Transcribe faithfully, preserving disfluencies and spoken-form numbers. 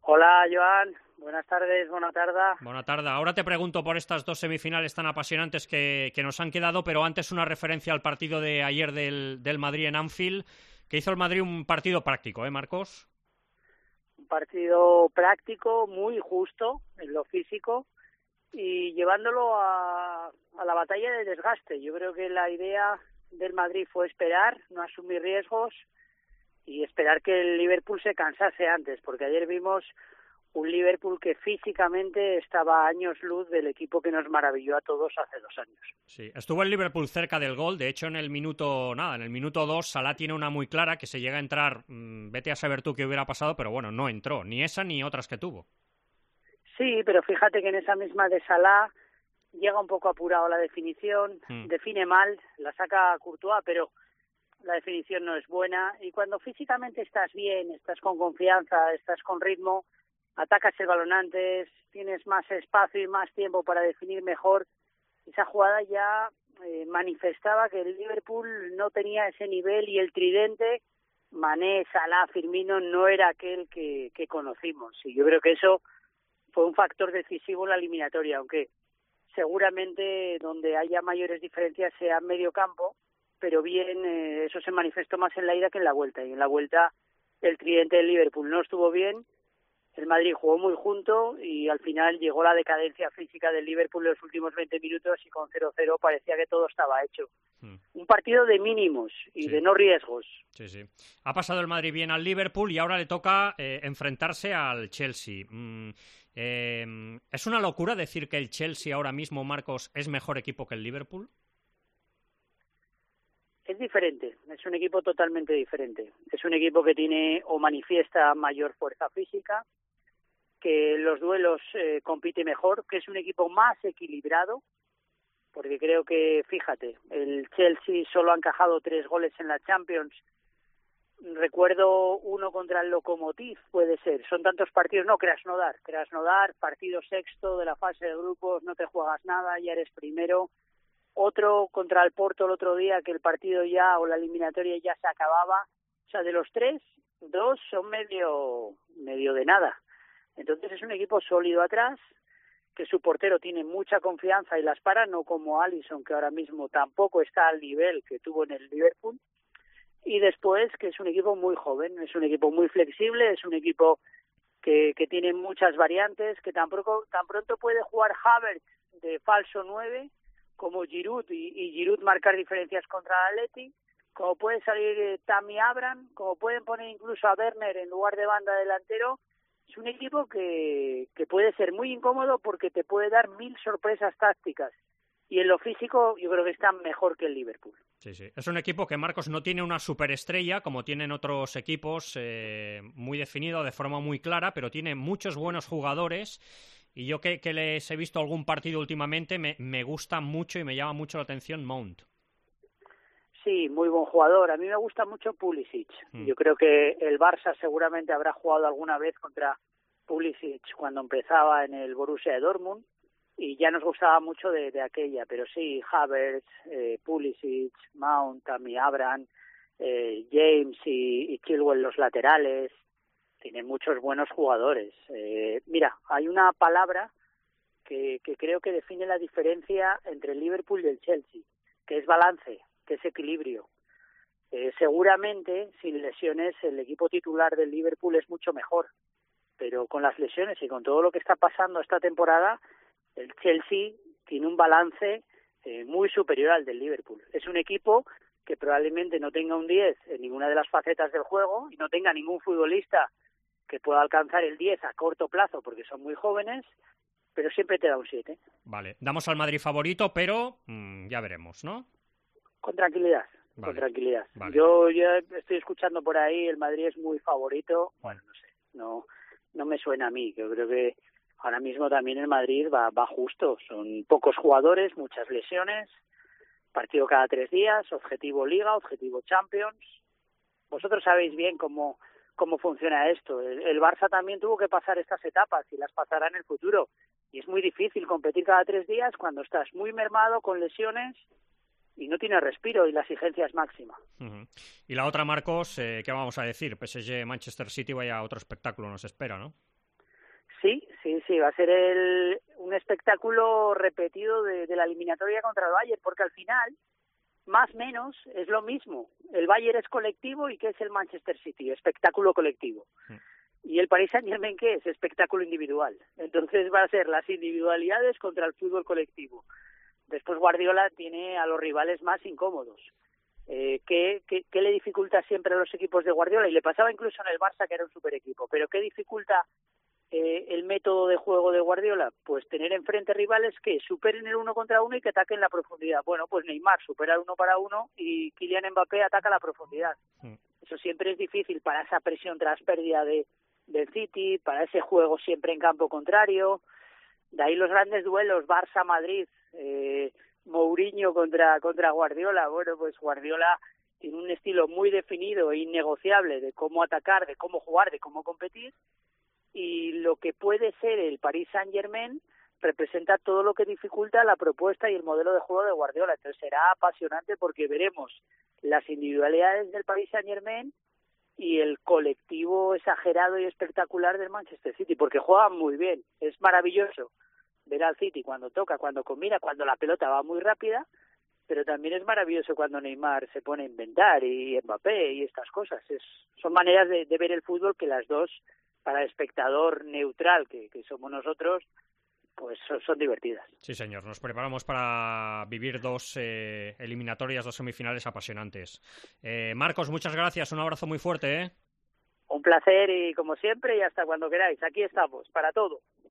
Hola, Joan. Buenas tardes, buena tarde. Buena tarde. Ahora te pregunto por estas dos semifinales tan apasionantes que, que nos han quedado, pero antes una referencia al partido de ayer del, del Madrid en Anfield, que hizo el Madrid un partido práctico, ¿eh, Marcos? Un partido práctico, muy justo en lo físico y llevándolo a, a la batalla de desgaste. Yo creo que la idea del Madrid fue esperar, no asumir riesgos y esperar que el Liverpool se cansase antes, porque ayer vimos un Liverpool que físicamente estaba a años luz del equipo que nos maravilló a todos hace dos años. Sí, estuvo el Liverpool cerca del gol, de hecho en el minuto, nada, en el minuto dos Salah tiene una muy clara que se llega a entrar, mmm, vete a saber tú qué hubiera pasado, pero bueno, no entró, ni esa ni otras que tuvo. Sí, pero fíjate que en esa misma de Salah llega un poco apurado la definición, mm. define mal, la saca Courtois, pero la definición no es buena, y cuando físicamente estás bien, estás con confianza, estás con ritmo, atacas el balón antes, tienes más espacio y más tiempo para definir mejor. Esa jugada ya eh, manifestaba que el Liverpool no tenía ese nivel y el tridente, Mané, Salah, Firmino, no era aquel que, que conocimos. Y yo creo que eso fue un factor decisivo en la eliminatoria, aunque seguramente donde haya mayores diferencias sea en medio campo, pero bien, eh, eso se manifestó más en la ida que en la vuelta. Y en la vuelta el tridente del Liverpool no estuvo bien, el Madrid jugó muy junto y al final llegó la decadencia física del Liverpool en los últimos veinte minutos y con cero cero parecía que todo estaba hecho. Hmm. Un partido de mínimos y sí. de no riesgos. Sí, sí. Ha pasado el Madrid bien al Liverpool y ahora le toca eh, enfrentarse al Chelsea. Mm, eh, ¿Es una locura decir que el Chelsea ahora mismo, Marcos, es mejor equipo que el Liverpool? Es diferente, es un equipo totalmente diferente. Es un equipo que tiene o manifiesta mayor fuerza física, que los duelos eh, compite mejor, que es un equipo más equilibrado, porque creo que, fíjate, el Chelsea solo ha encajado tres goles en la Champions. Recuerdo uno contra el Lokomotiv, puede ser. Son tantos partidos, no, Krasnodar, Krasnodar, partido sexto de la fase de grupos, no te juegas nada, ya eres primero. Otro contra el Porto el otro día, que el partido ya, o la eliminatoria ya se acababa. O sea, de los tres, dos son medio, medio de nada. Entonces es un equipo sólido atrás, que su portero tiene mucha confianza y las para, no como Alisson, que ahora mismo tampoco está al nivel que tuvo en el Liverpool. Y después, que es un equipo muy joven, es un equipo muy flexible, es un equipo que, que tiene muchas variantes, que tampoco, tan pronto puede jugar Havertz de falso nueve, como Giroud, y, y Giroud marcar diferencias contra el Atleti, como puede salir eh, Tammy Abraham, como pueden poner incluso a Werner en lugar de banda delantero. Es un equipo que, que puede ser muy incómodo porque te puede dar mil sorpresas tácticas. Y en lo físico yo creo que está mejor que el Liverpool. Sí, sí. Es un equipo que, Marcos, no tiene una superestrella como tienen otros equipos, eh, muy definido, de forma muy clara, pero tiene muchos buenos jugadores. Y yo que, que les he visto algún partido últimamente, me, me gusta mucho y me llama mucho la atención Mount. Sí, muy buen jugador. A mí me gusta mucho Pulisic. Mm. Yo creo que el Barça seguramente habrá jugado alguna vez contra Pulisic cuando empezaba en el Borussia de Dortmund y ya nos gustaba mucho de, de aquella. Pero sí, Havertz, eh, Pulisic, Mount, Tammy Abraham, eh, James y, y Chilwell los laterales. Tienen muchos buenos jugadores. Eh, mira, hay una palabra que, que creo que define la diferencia entre el Liverpool y el Chelsea, que es balance, que es equilibrio. Eh, seguramente, sin lesiones, el equipo titular del Liverpool es mucho mejor, pero con las lesiones y con todo lo que está pasando esta temporada, el Chelsea tiene un balance eh, muy superior al del Liverpool. Es un equipo que probablemente no tenga un diez en ninguna de las facetas del juego y no tenga ningún futbolista que pueda alcanzar el diez a corto plazo porque son muy jóvenes, pero siempre te da un siete. Vale, damos al Madrid favorito, pero mmm, ya veremos, ¿no? Con tranquilidad, vale. con tranquilidad. Vale. Yo ya estoy escuchando por ahí, el Madrid es muy favorito. Bueno, no sé, no no me suena a mí. Yo creo que ahora mismo también el Madrid va, va justo. Son pocos jugadores, muchas lesiones, partido cada tres días, objetivo Liga, objetivo Champions. Vosotros sabéis bien cómo, cómo funciona esto. El, el Barça también tuvo que pasar estas etapas y las pasará en el futuro. Y es muy difícil competir cada tres días cuando estás muy mermado, con lesiones, y no tiene respiro y la exigencia es máxima. Uh-huh. Y la otra, Marcos, eh, ¿qué vamos a decir? P S G, Manchester City, vaya otro espectáculo nos espera, ¿no? Sí, sí, sí, va a ser el, un espectáculo repetido de, de la eliminatoria contra el Bayern, porque al final, más o menos, es lo mismo. El Bayern es colectivo y ¿qué es el Manchester City? Espectáculo colectivo. Sí. Y el Paris Saint-Germain, ¿qué es? Espectáculo individual. Entonces va a ser las individualidades contra el fútbol colectivo. Después Guardiola tiene a los rivales más incómodos. Eh, ¿qué, qué, ¿Qué le dificulta siempre a los equipos de Guardiola? Y le pasaba incluso en el Barça, que era un super equipo. ¿Pero qué dificulta eh, el método de juego de Guardiola? Pues tener enfrente rivales que superen el uno contra uno y que ataquen la profundidad. Bueno, pues Neymar supera el uno para uno y Kylian Mbappé ataca la profundidad. Sí. Eso siempre es difícil para esa presión tras pérdida de, del City, para ese juego siempre en campo contrario. De ahí los grandes duelos, Barça-Madrid, eh, Mourinho contra, contra Guardiola. Bueno, pues Guardiola tiene un estilo muy definido e innegociable de cómo atacar, de cómo jugar, de cómo competir, y lo que puede ser el Paris Saint-Germain representa todo lo que dificulta la propuesta y el modelo de juego de Guardiola. Entonces será apasionante porque veremos las individualidades del Paris Saint-Germain y el colectivo exagerado y espectacular del Manchester City, porque juegan muy bien. Es maravilloso ver al City cuando toca, cuando combina, cuando la pelota va muy rápida, pero también es maravilloso cuando Neymar se pone a inventar y Mbappé y estas cosas. Es, son maneras de, de ver el fútbol que las dos, para el espectador neutral que, que somos nosotros, pues son, son divertidas. Sí, señor. Nos preparamos para vivir dos eh, eliminatorias, dos semifinales apasionantes. Eh, Marcos, muchas gracias. Un abrazo muy fuerte, ¿eh? Un placer y como siempre y hasta cuando queráis. Aquí estamos, para todo.